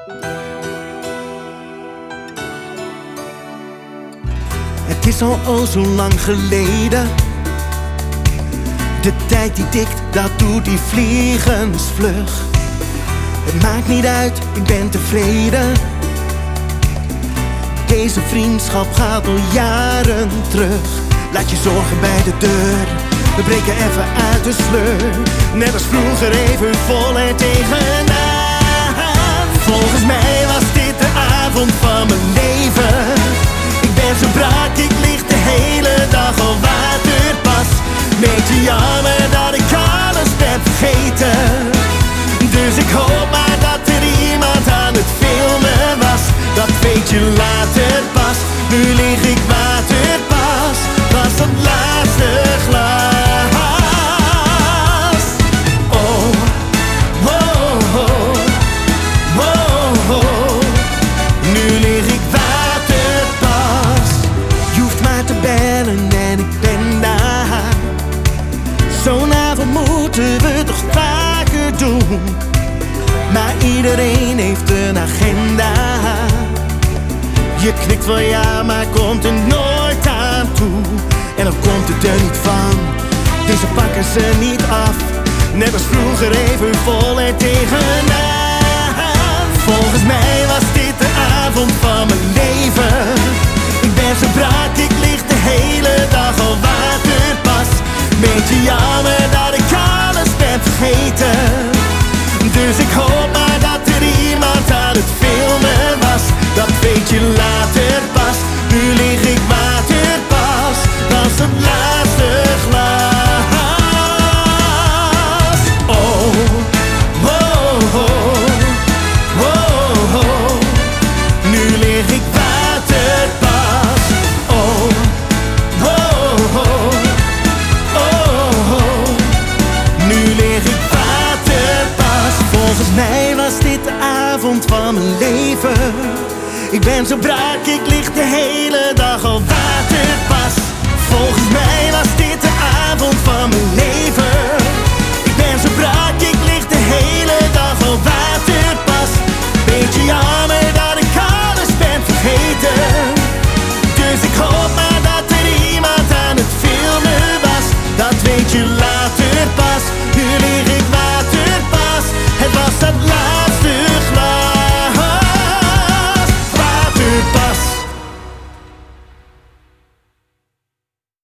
Het is al zo lang geleden. De tijd die tikt, dat doet die vliegensvlug. Het maakt niet uit, ik ben tevreden. Deze vriendschap gaat al jaren terug. Laat je zorgen bij de deur, we breken even uit de sleur. Net als vroeger even voluit tegenaan. Volgens mij was dit de avond van mijn leven. Ik ben zo brak, ik lig de hele dag al waterpas. Beetje jammer dat ik alles ben vergeten. Dus ik hoop maar dat er iemand aan het filmen was. Dat weet je later pas. Nu lig ik waterpas, was dat laatste glas. Oh, oh, oh, oh, oh. Nu lig ik waterpas. Je hoeft maar te bellen en ik ben daar. Zo'n avond moeten we toch vaker doen. Maar iedereen heeft een agenda. Je knikt wel ja, maar komt er nooit aan toe. En dan komt het er niet van. Deze pakken ze niet af. Net als vroeger even voluit tegenaan. Volgens mij was dit de avond van mijn leven. Ik ben zo brak, ik lig de hele dag al waterpas. Beetje jammer dat ik alles ben vergeten. Dus ik hoop maar dat er iemand aan het filmen was. Dat weet je later pas. Nu lig ik waterpas, was het laatste glas. Oh, oh, oh, oh, oh. Nu lig ik waterpas. Oh, oh, oh, oh, oh. Nu lig ik waterpas. Volgens mij was dit de avond van mijn leven. Ik ben zo brak, ik lig de hele dag al waterpas. Volgens mij was dit de avond van mijn leven.